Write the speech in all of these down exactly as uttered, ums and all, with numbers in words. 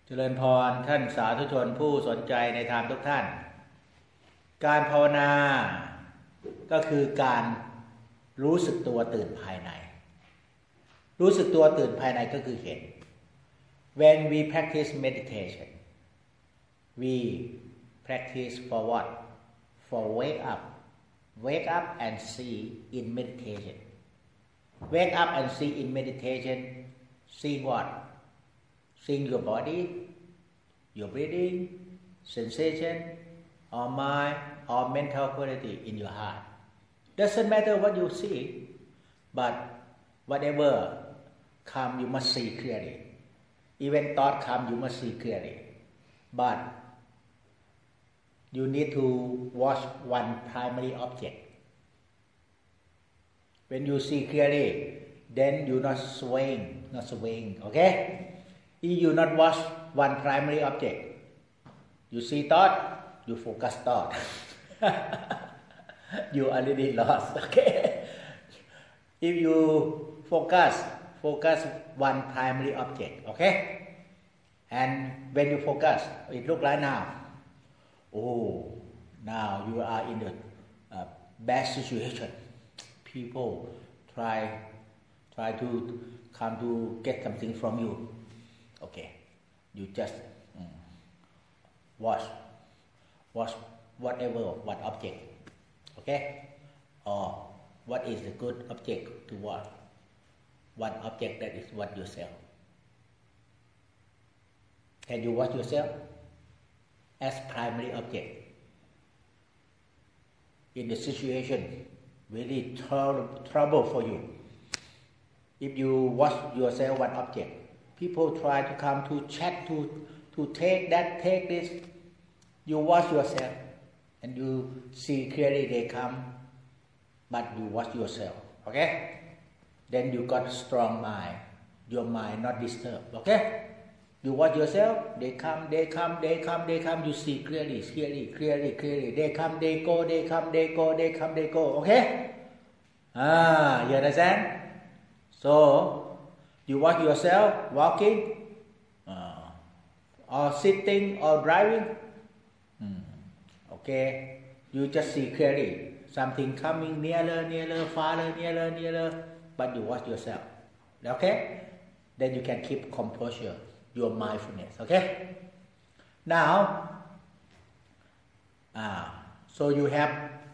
เจริญพรท่านสาธุชนผู้สนใจในธรรมทุกท่านการภาวนาก็คือการรู้สึกตัวตื่นภายในรู้สึกตัวตื่นภายในก็คือเห็น when we practice meditation we practice for what for wake up wake up and see in meditation wake up and see in meditation see what seeing your body, your breathing, sensation, or mind, or mental quality in your heart. Doesn't matter what you see, but whatever come, you must see clearly. Even thought come, you must see clearly. But you need to watch one primary object. When you see clearly, then you not swaying, not swaying, okay?If you not watch one primary object, you see thought, you focus thought. You already lost, okay? If you focus, focus one primary object, okay? And when you focus, it look like now. Oh, now you are in the uh, bad situation. People try, try to come to get something from you.Okay, you just um, watch, watch whatever, what object, okay? Or what is the good object to watch? One object that is what yourself. Can you watch yourself as primary object? In the situation, very tr- trouble for you. If you watch yourself one object,People try to come to chat, to, to take that, take this. You watch yourself and you see clearly they come, but you watch yourself, okay? Then you got a strong mind. Your mind not disturbed, okay? You watch yourself, they come, they come, they come, they come. You see clearly, clearly, clearly, clearly. They come, they go, they come, they go, they come, they go, okay? Ah, you understand? So,You watch yourself walking, uh, or sitting, or driving. Mm. Okay, you just see clearly something coming nearer, nearer, farther, nearer, nearer. But you watch yourself. Okay, then you can keep composure, your mindfulness. Okay. Now, uh, so you have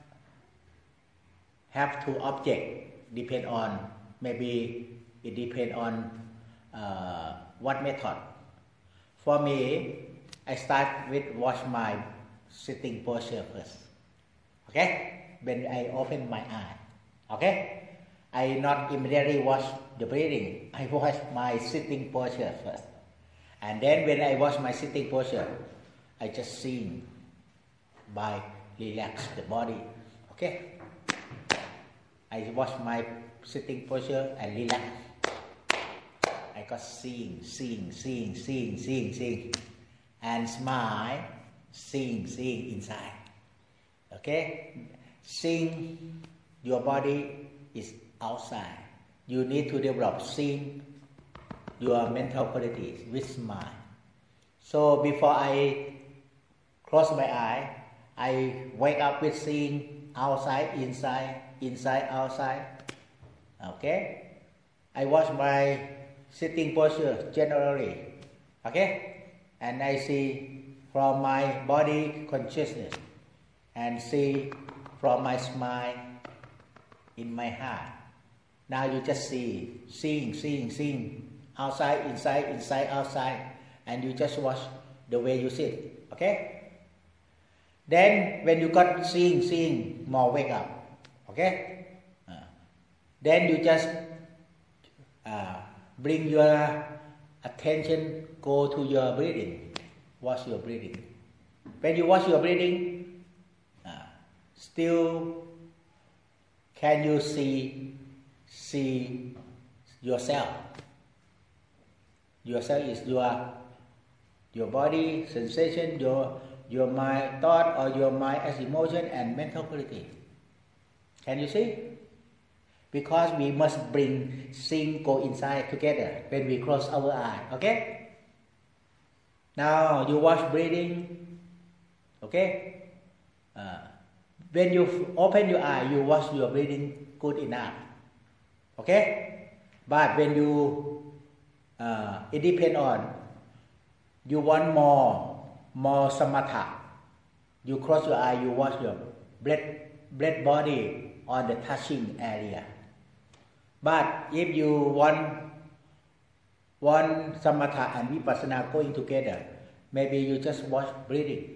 have two objects. Depend on maybe.It depends on uh, what method. For me, I start with watch my sitting posture first. Okay? When I open my eye. Okay? I not immediately watch the breathing. I watch my sitting posture first. And then when I watch my sitting posture, I just see by relax the body. Okay? I watch my sitting posture and relax.I got seeing, seeing, seeing, seeing, seeing, seeing, and smile, seeing, seeing inside. Okay? Seeing your body is outside. You need to develop seeing your mental qualities with smile. So before I close my eye, I wake up with seeing outside, inside, inside, outside. Okay?I watch my sitting posture generally, okay? And I see from my body consciousness and see from my smile in my heart. Now you just see, seeing, seeing, seeing, outside, inside, inside, outside, and you just watch the way you sit, okay? Then when you got seeing, seeing, more wake up, okay?Uh, then you just...Uh, bring your attention, go to your breathing. Watch your breathing. When you watch your breathing, uh, still can you see see yourself? Yourself is your your body, sensation, your your mind, thought, or your mind as emotion and mental quality. Can you see?Because we must bring seeing go inside together when we close our eye, okay? Now you watch breathing. Okay. Uh, when you open your eye, you watch your breathing good enough. Okay. But when you, uh, it depends on, you want more, more samatha. You close your eye, you watch your breath, breath body on the touching area. But if you want, want samatha and vipassana going together, maybe you just watch breathing.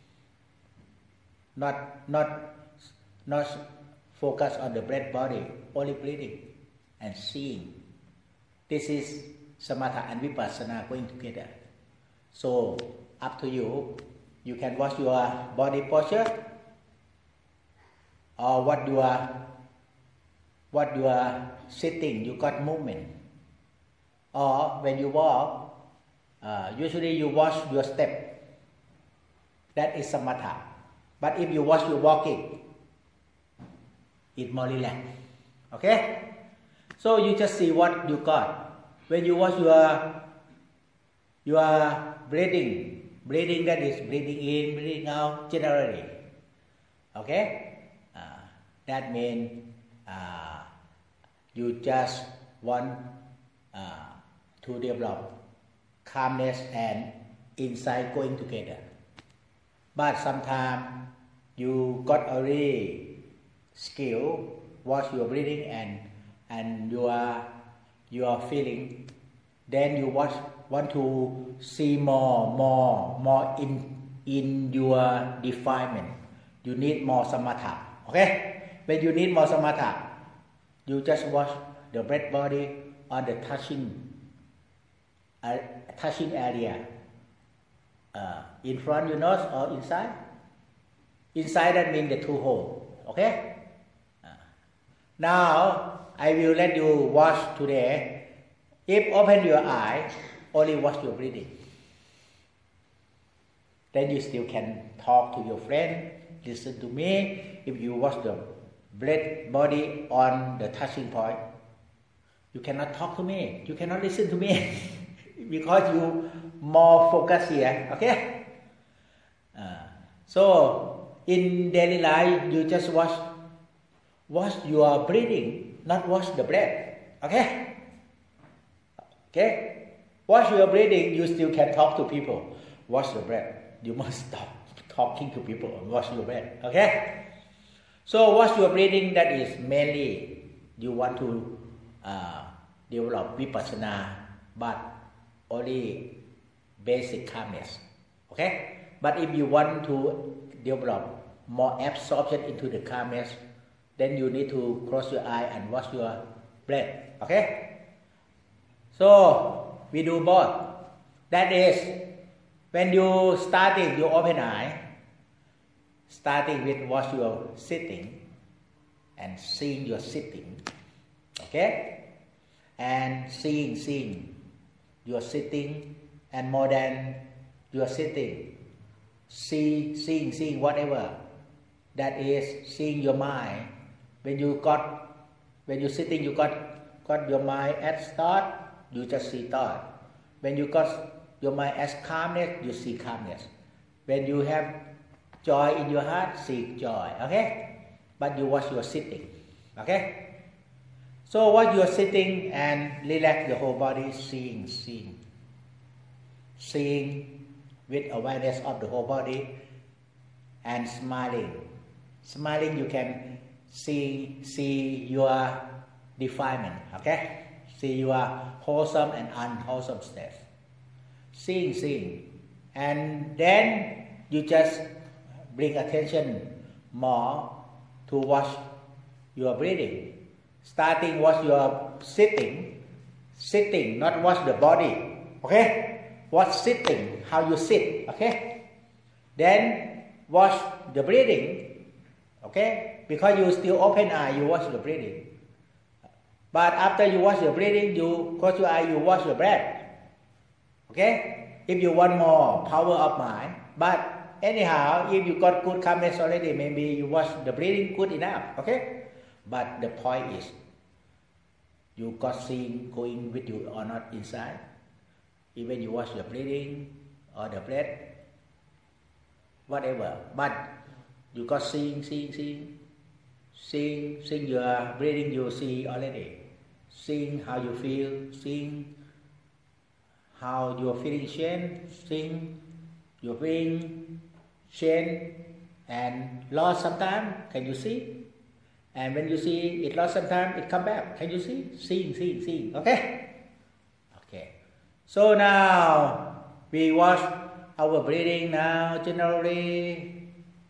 Not, not, not focus on the breath body, only breathing and seeing. This is samatha and vipassana going together. So up to you. You can watch your body posture, or what you are, what you are sitting. You got movement. Or when you walk, uh, usually you watch your step. That is samatha. But if you watch your walking, it's more relaxed. Okay? So you just see what you got. When you watch your, your breathing, breathing, that is breathing in, breathing out generally. Okay? Uh, that means uh, you just want uh, to develop calmness and insight going together. But sometimes you got already skill, watch your breathing and and your your feeling, then you watch want to see more, more, more in in your defilement. You need more samatha. Okay? When you need more samatha, you just watch the breath body on the touching, uh, touching area. Uh, in front your nose or inside? Inside, that means the two holes. Okay? Uh, now I will let you watch today. If open your eye, only watch your breathing. Then you still can talk to your friend, listen to me. If you watch the breath body on the touching point, you cannot talk to me. You cannot listen to me because you more focus here. Okay? Uh, so in daily life, you just watch, watch your breathing, not watch the breath. Okay? Okay? Watch your breathing, you still can talk to people. Watch your breath. You must stop talking to people and watch your breath. Okay? So watch your breathing, that is mainly you want to uh, develop vipassana, but only basic calmness. Okay? But if you want to develop more absorption into the calmness, then you need to close your eye and watch your breath. Okay? So we do both. That is, when you starting, you open eye, starting with watch your sitting and seeing your sitting. Okay? And seeing, seeing your sitting, and more than your sitting, see, seeing, seeing whatever. That is seeing your mind. When you got, when you sitting, you got, got your mind at thought, you just see thought. When you got your mind as calmness, you see calmness. When you have joy in your heart, see joy. Okay? But you watch your sitting. Okay? So watch your sitting and relax the whole body, seeing, seeing. Seeing with awareness of the whole body and smiling. Smiling, you can see, see your defilement. Okay? See your wholesome and unwholesome state. Seeing, seeing. And then you just bring attention more to watch your breathing. Starting watch your sitting. Sitting, not watch the body. Okay? Watch sitting, how you sit. Okay? Then watch the breathing. Okay? Because you still open eye, you watch the breathing. But after you watch your breathing, you close your eye, you watch your breath. Okay? If you want more power of mind. But anyhow, if you got good calmness already, maybe you watch the breathing good enough. Okay? But the point is, you got seeing going with you or not inside. Even you watch your breathing, or the breath, whatever. But you got seeing, seeing, seeing, seeing, seeing your breathing. You see already. Seeing how you feel, seeing how your feeling change, seeing your feeling change and lost sometime. Can you see? And when you see it lost sometime, it come back. Can you see? Seeing, seeing, seeing. Okay? Okay. So now we watch our breathing now generally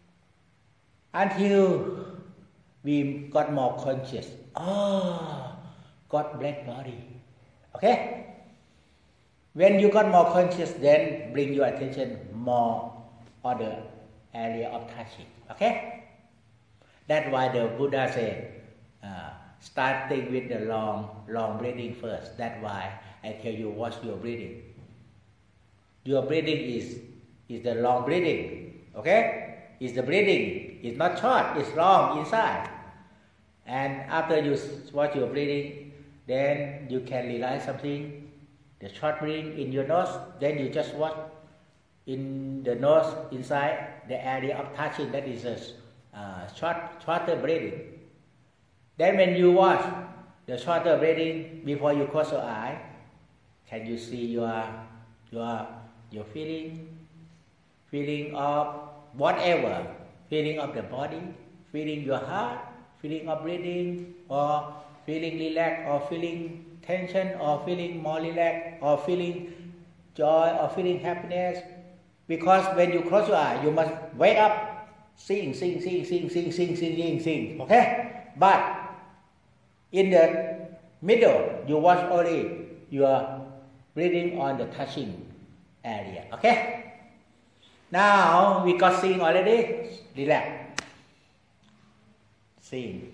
until we got more conscious. Oh, got breath body. Okay? When you got more conscious, then bring your attention more on the area of touching. Okay? That's why the Buddha said, uh, starting with the long, long breathing first. That's why I tell you watch your breathing. Your breathing is, is the long breathing. Okay? It's the breathing. It's not short, it's long inside. And after you watch your breathing, then you can realize something. The short breathing in your nose, then you just watch in the nose, inside the area of touching. That is a uh, short, shorter breathing. Then when you watch the shorter breathing before you close your eye, can you see your your your feeling, feeling of whatever, feeling of the body, feeling your heart, feeling of breathing, or feeling relaxed, or feeling tension, or feeling more relaxed, or feeling joy, or feeling happiness. Because when you close your eye, you must wake up, sing, sing, sing, sing, sing, sing, sing, sing, sing. Okay? But in the middle, you watch only your breathing on the touching area. Okay? Now we got sing already. Relax. Sing.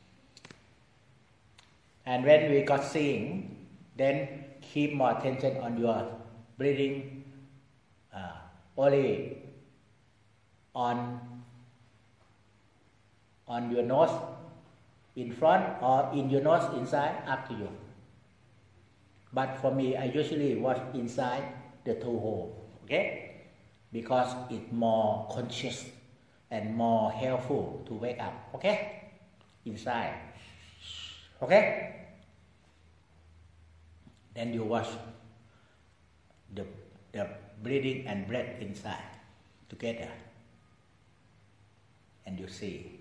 And when we got seeing, then keep more attention on your breathing, uh, only on, on your nose in front or in your nose inside, up to you. But for me, I usually watch inside the two hole, okay? Because it's more conscious and more helpful to wake up, okay? Inside, okay? Then you watch the, the breathing and breath inside together. And you see.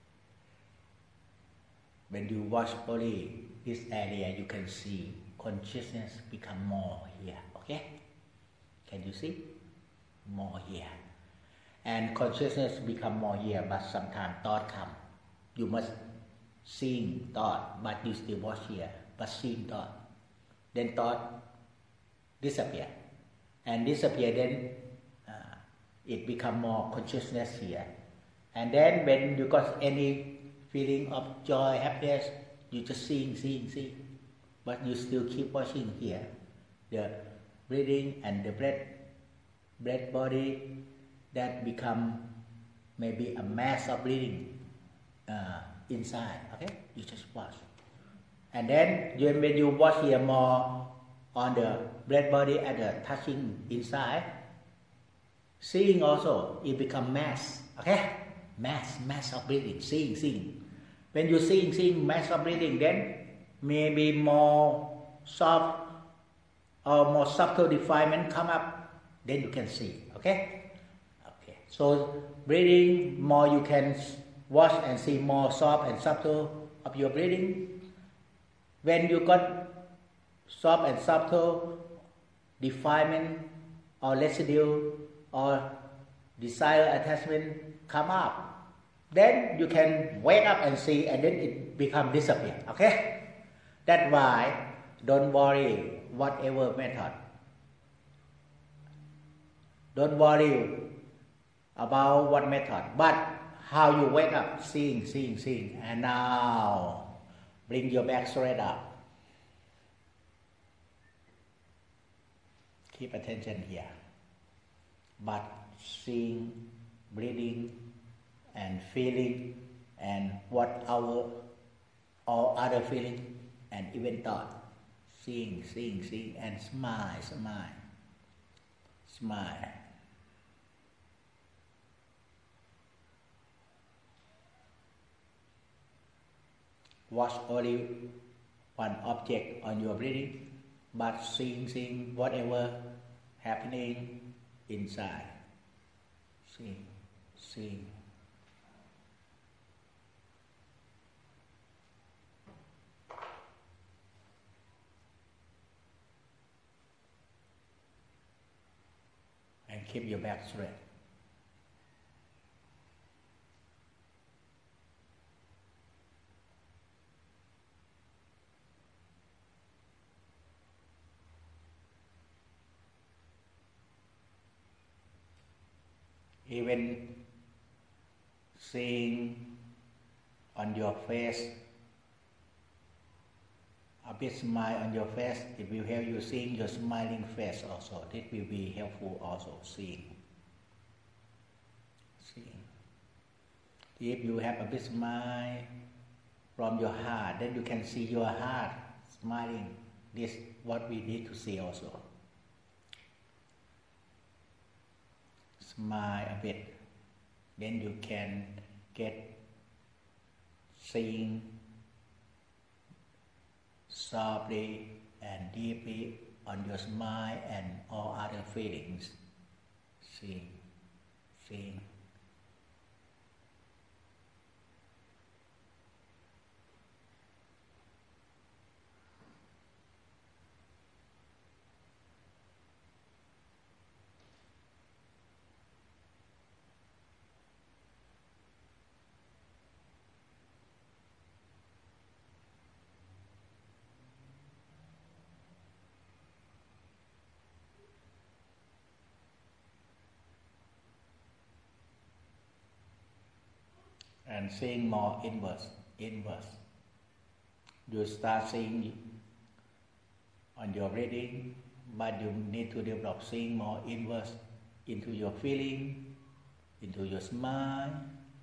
When you watch only this area, you can see consciousness become more here. Okay? Can you see? More here. And consciousness become more here, but sometimes thought come. You must seeing thought, but you still watch here, but seeing thought. Then thought disappear. And disappear, then uh, it become more consciousness here. And then when you got any feeling of joy, happiness, you just seeing, seeing, seeing. But you still keep watching here. The breathing and the breath, breath body that become maybe a mass of breathing uh, inside. Okay? You just watch. And then you, when you watch here more on the breath body and the touching inside, seeing also, it become mass. Okay? Mass, mass of breathing, seeing, seeing. When you seeing, seeing mass of breathing, then maybe more soft or more subtle defilement come up, then you can see. Okay? Okay. So breathing, more you can watch and see more soft and subtle of your breathing. When you got soft and subtle defilement or residue or desire attachment come up, then you can wake up and see, and then it become disappear. Okay? That's why don't worry whatever method. Don't worry about what method, but how you wake up, seeing, seeing, seeing. And now bring your back straight up. Keep attention here. But seeing, breathing, and feeling, and what our or other feeling, and even thought. Seeing, seeing, seeing, and smile, smile. smile. Watch only one object on your breathing, but seeing, seeing whatever happening inside. Seeing, seeing. And keep your back straight. Even seeing on your face, a bit smile on your face, it will help you seeing your smiling face also. This will be helpful also, seeing. Seeing. If you have a bit smile from your heart, then you can see your heart smiling. This is what we need to see also. Smile a bit, then you can get seeing softly and deeply on your smile and all other feelings. Seeing, seeing. And seeing more inwards, inwards. You start seeing on your breathing, but you need to develop seeing more inwards into your feeling, into your smile.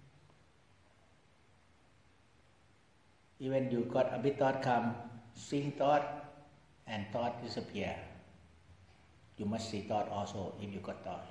Even you got a bit thought come, seeing thought and thought disappear. You must see thought also if you got thought.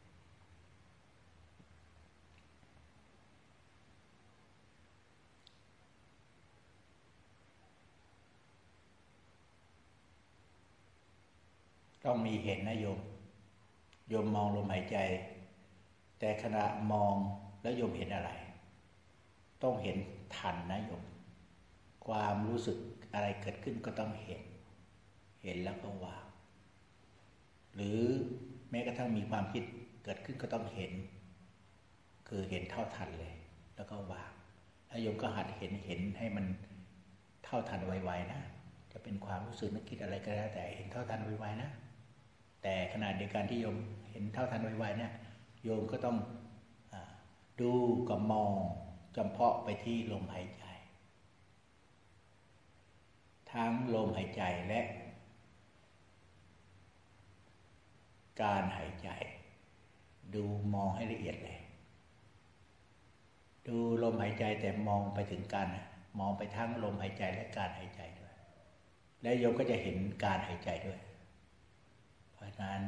ต้องมีเห็นนะโยมโยมมองลมหายใจแต่ขณะมองแล้วโยมเห็นอะไรต้องเห็นทันนะโยมความรู้สึกอะไรเกิดขึ้นก็ต้องเห็นเห็นแล้วก็วางหรือแม้กระทั่งมีความคิดเกิดขึ้นก็ต้องเห็นคือเห็นเท่าทันเลยแล้วก็วางแล้วโยมก็หัดเห็นเห็นให้มันเท่าทันไวๆนะจะเป็นความรู้สึกนึกคิดอะไรก็แล้วแต่เห็นเท่าทันไวๆนะแต่ขณะเดียวกันที่โยมเห็นเท่าทันไวๆเนี่ยโยมก็ต้องดูกับมองจำเพาะไปที่ลมหายใจทั้งลมหายใจและการหายใจดูมองให้ละเอียดเลยดูลมหายใจแต่มองไปถึงการมองไปทั้งลมหายใจและการหายใจด้วยและโยมก็จะเห็นการหายใจด้วยเพราะฉะนั้น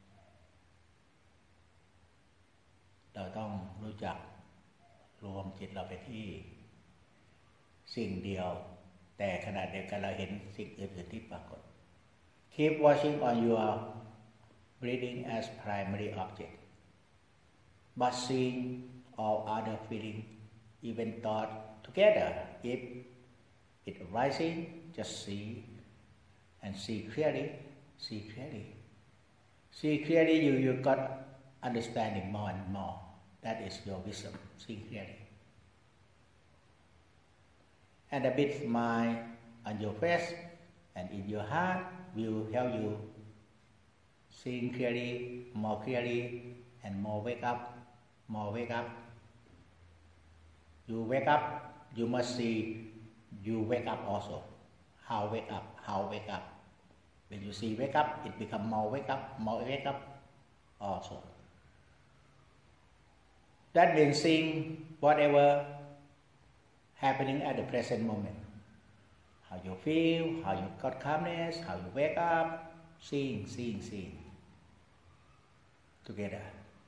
เราต้องรู้จักรวมจิตเราไปที่สิ่งเดียวแต่ขณะเดียวกันเราเห็นสิ่งอื่นๆที่ปรากฏ Keep watching on your breathing as primary object but seeing all other feeling even thought together if it arising just see and see clearly see clearly see clearly you you got understanding more and more that is your wisdom see clearly and a bit smile on your face and in your heart will help you seeing clearly more clearly and more wake up more wake up you wake up you must see you wake up also how wake up how wake up when you see wake up it become more wake up more wake up also that means seeing whatever happening at the present moment how you feel how you got calmness how you wake up seeing seeing seeing together.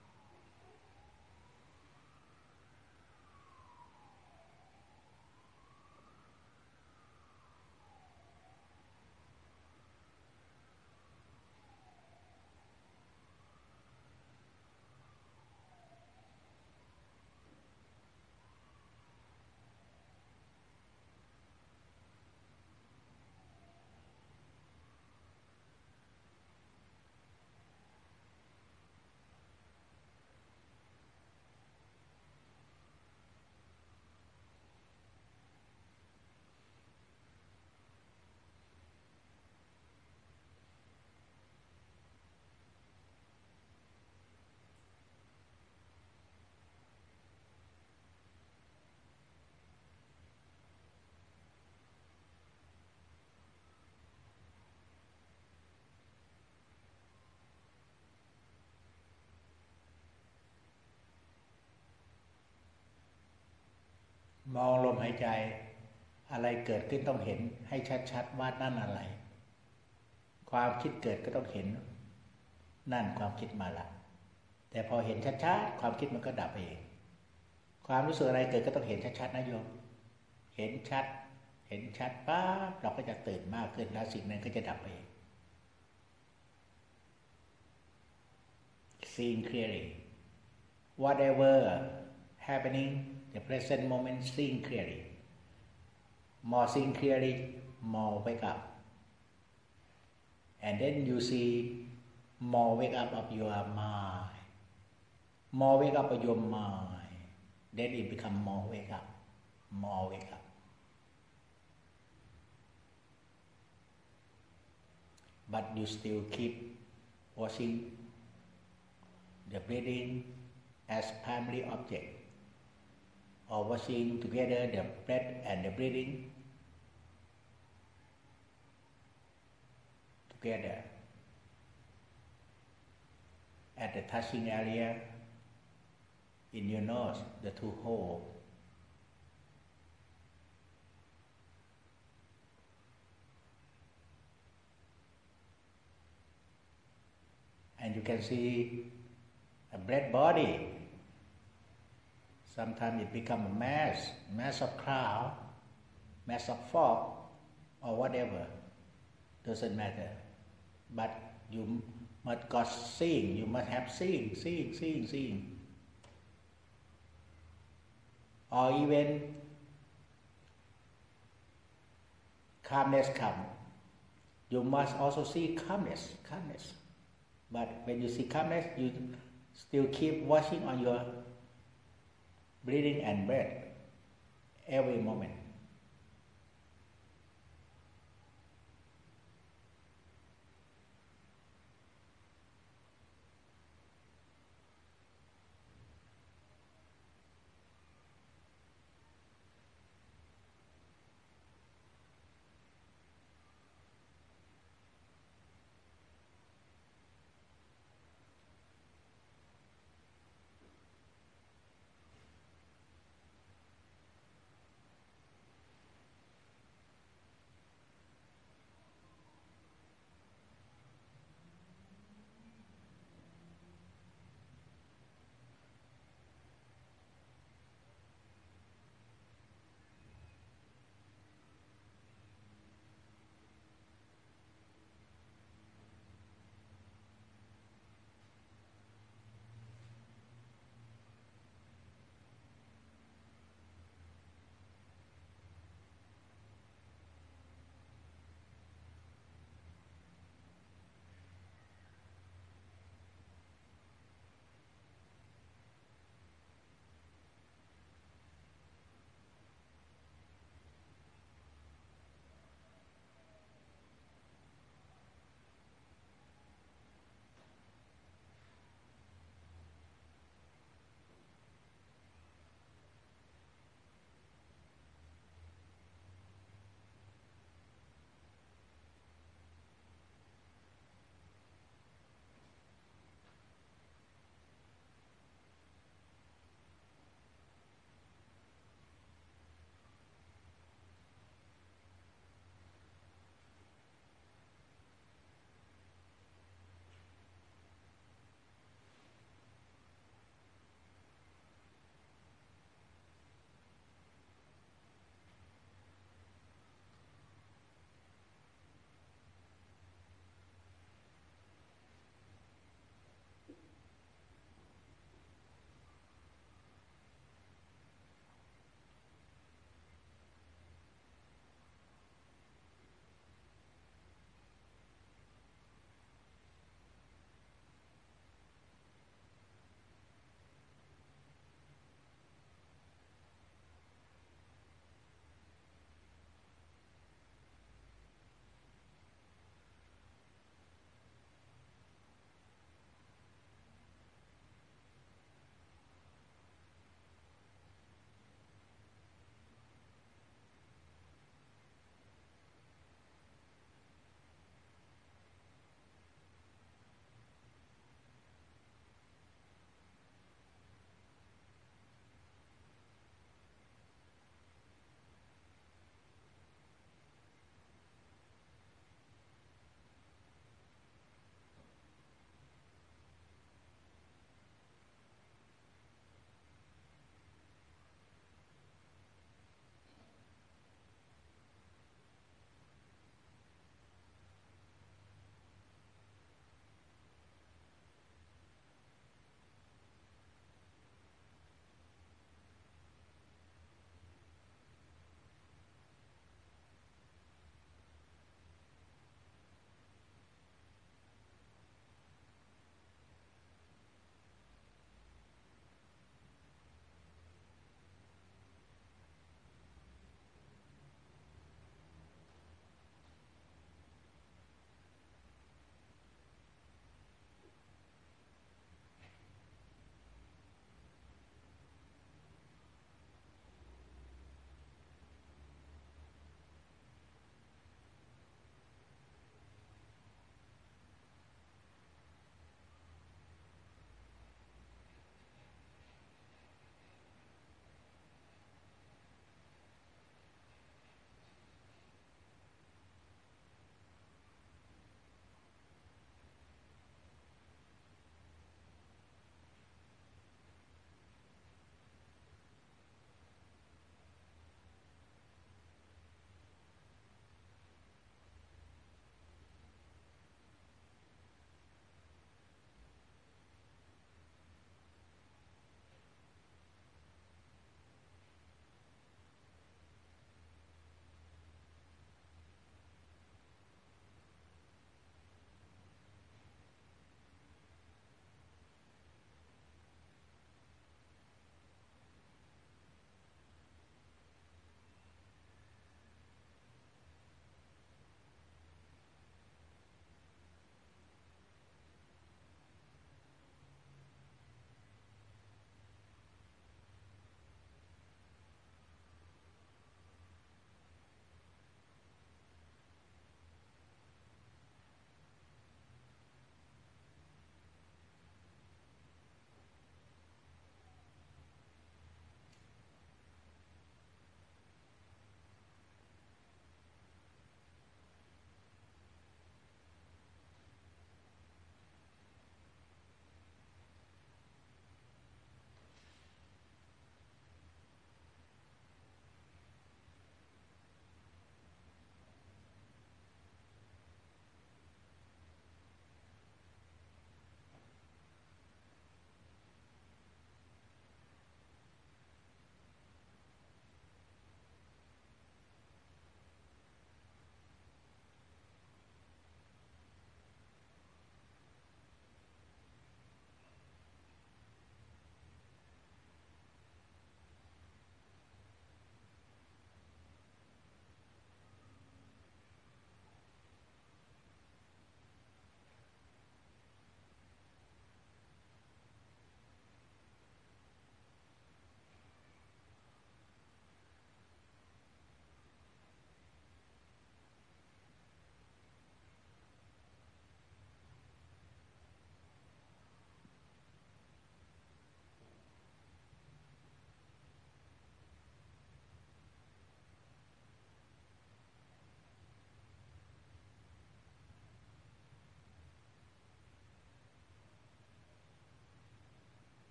มองลมหายใจอะไรเกิดขึ้นต้องเห็นให้ชัดๆว่านั่นอะไรความคิดเกิดก็ต้องเห็นนั่นความคิดมาละแต่พอเห็นชัดๆความคิดมันก็ดับเองความรู้สึกอะไรเกิดก็ต้องเห็นชัดๆนะโยมเห็นชัดเห็นชัดปั๊บเราก็จะตื่นมากขึ้นแล้วสิ่งนั้นก็จะดับเอง seeing clearly whatever happening the present moment seeing clearly more seeing clearly more wake up and then you see more wake up of your mind more wake up of your mind then it become more wake up more wake up but you still keep watching the breathing as primary object or watching together the breath and the breathing together at the touching area in your nose, the two holes. And you can see a breath body. Sometimes it becomes a mass, mass of cloud, mass of fog, or whatever. Doesn't matter. But you must got seeing. You must have seeing, seeing, seeing, seeing. Or even calmness come. You must also see calmness, calmness. But when you see calmness, you still keep watching on your breathing and breath every moment.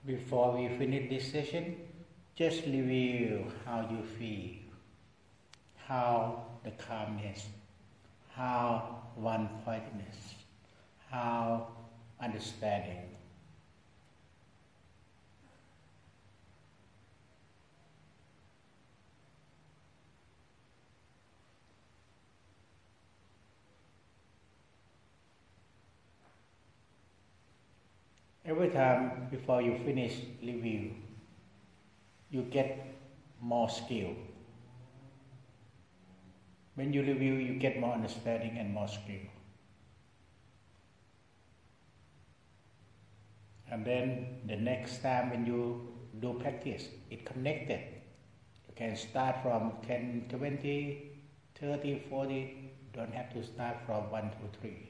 Before we finish this session, just review how you feel, how the calmness, how one-pointedness, how understanding. Every time before you finish review, you get more skill. When you review, you get more understanding and more skill. And then the next time when you do practice, it connected. You can start from ten, twenty, thirty, forty. Don't have to start from one, two, three.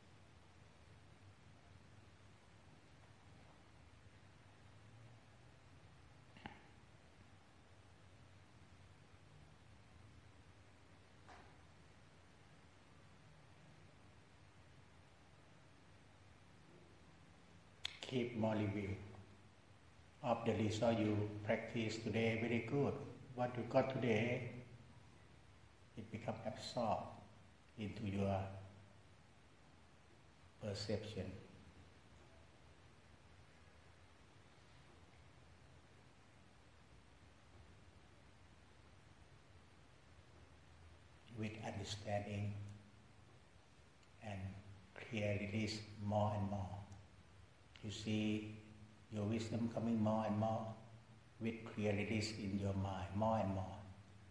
Keep more review of the result you practice today. Very good. What you got today, it becomes absorbed into your perception. With understanding and clear release more and more. You see your wisdom coming more and more with clear release in your mind, more and more.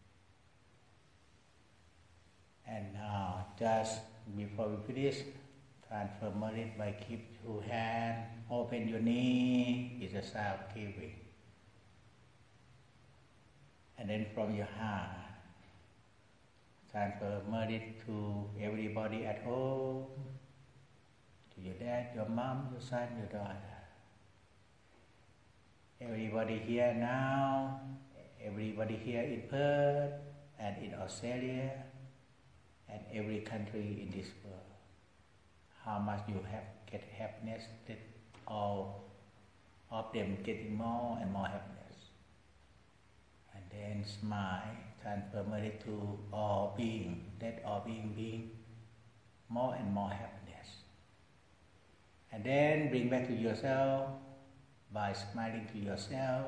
And now, just before we finish, transfer merit by keep two hands, open your knee, is a sign of giving. And then from your heart, transfer merit to everybody at home, to your dad, your mom, your son, your daughter. Everybody here now, everybody here in Perth and in Australia and every country in this world. How much you have get happiness, that all of them getting more and more happiness. And then smile, transfer merit to all being, that all being being more and more happiness. And then bring back to yourself by smiling to yourself.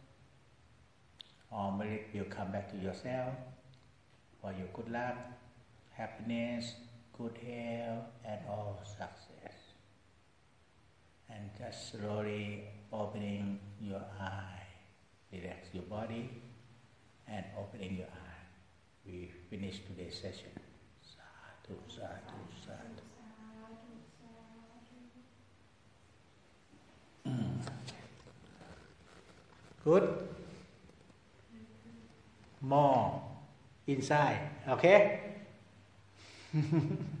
All merit will come back to yourself for your good luck, happiness, good health, and all success. And just slowly opening your eye, relax your body, and opening your eye. We finish today's session. Sadhu, sadhu, sadhu. Good. More inside. Okay?